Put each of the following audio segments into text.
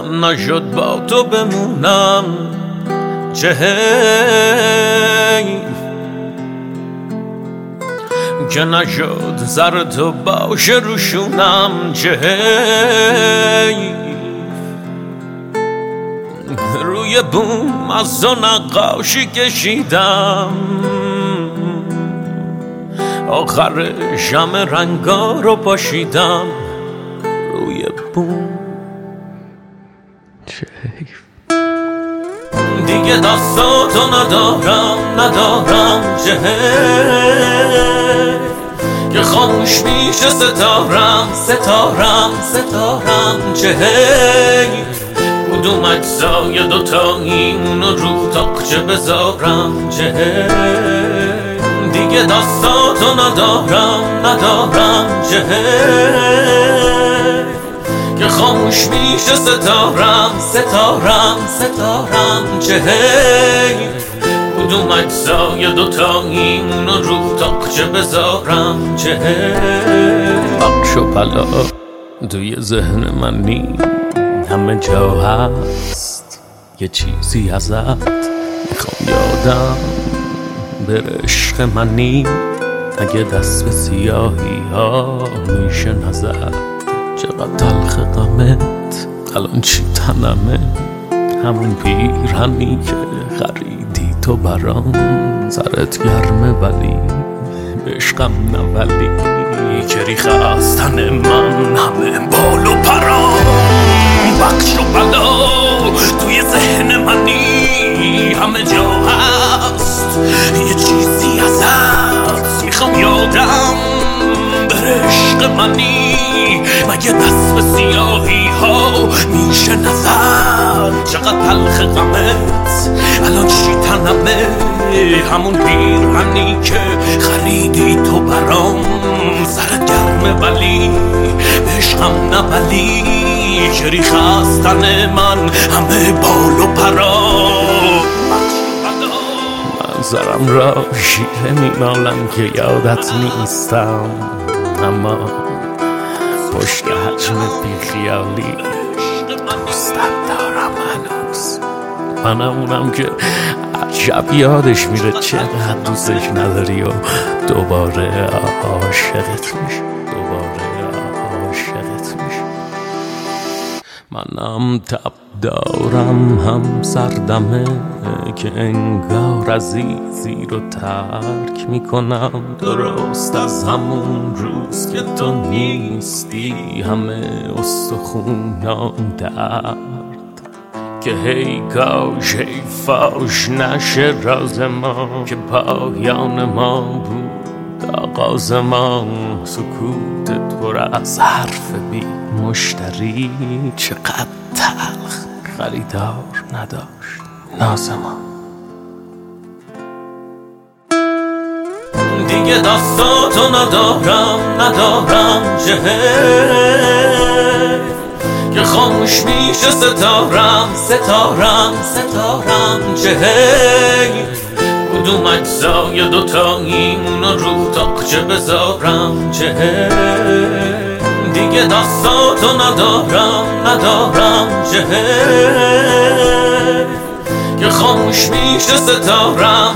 من نشد با تو بمونم چه حیف که نشد زر تو باشه روشونم چه حیف روی بوم از تو نقاشی کشیدم آخرش همه رنگا رو پاشیدم روی بوم چه حیف دیگه دستاتو ندارم چه حیف که خاموش میشه ستارم چه حیف کدوم اجزای دوتایی اونو رو تاقچه بذارم چه حیف دیگه دستاتو ندارم چه حیف که خاموش میشه ستارم چه حیف کدوم اجزای دوتایی اونو رو تاقچه بذارم چه حیف بخش و پلا توی ذهن من نی همه جا هست یه چیزی ازت میخوام یادم بره عشق منی اگه دست به سیاهی ها میشه نزد چقدر تلخ غمت الان چی تنمه همون پیرهنی که خریدی تو برام سرت گرمه ولی عشقم نه ولی که ریخه از تن من همه بال و پرام بخش و بلا توی ذهن منی همه جا هست یه چیزی ازت میخوام یادم بره عشق منی مگه دست به سیاهی ها میشه نظر چقدر تلخ غمت الان چی تنمه همون پیرهنی که خریدی تو برام سرت گرمه ولی عشقم نه ولی که ریخه از تن من همه بال و پرا منظرم را شیره میمالم که یادت نیستم اما پشت حجم بیخیالی دوستت دارم هنوز منم اونم که عجب یادش میره چقدر دوستش نداری و دوباره عاشقت میشه منم تب دارم هم سردمه که انگار عزیزی رو ترک میکنم درست از همون روز که تو نیستی همه استخونام درد که هی کاش هی فاش نشه راز ما که پایان ما بود آغاز ما سکوتت پر از حرف بی مشتری چقدر تلخ خریدار نداشت ناز ما دیگه دستاتو ندارم چه حیف که خاموش میشه ستارم چه حیف کدوم اجزای دوتایی اونو رو تاقچه بذارم چه حیف دیگه دستاتو ندارم چه حیف که خاموش میشه ستارم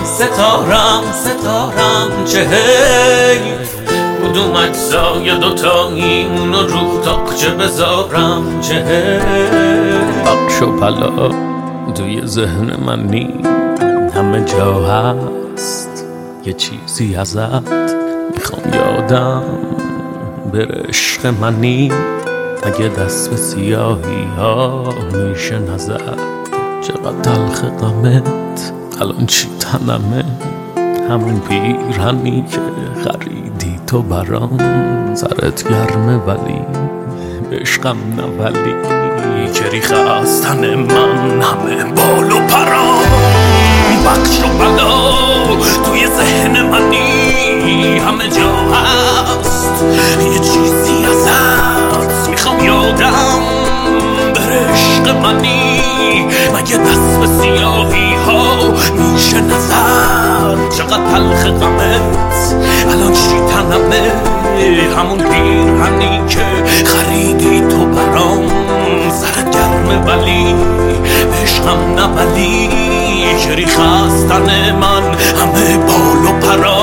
چه حیف کدوم اجزای دوتایی اونو رو تاقچه بذارم چه حیف بخش و پلا توی ذهن من نی همه جا هست یه چیزی ازت میخوام یادم بره عشق منی اگه دست به سیاهی ها میشه نزد چقدر تلخ غمت الان چی تنمه همون پیرهنی که خریدی تو برام سرت گرمه ولی عشقم نه ولی که ریخه از تن من همه بال و پرام بخش و بلا توی ذهن منی همه جا هست یه چیزی ازت میخوام یادم بره عشق منی مگه دست به سیاهی ها میشه نظر چقدر تلخ غمت الان چی تنمه همون پیرهنی که خریدی تو برام سرت گرم همه ولی عشقم نبلی چری خستن من همه بال و پرا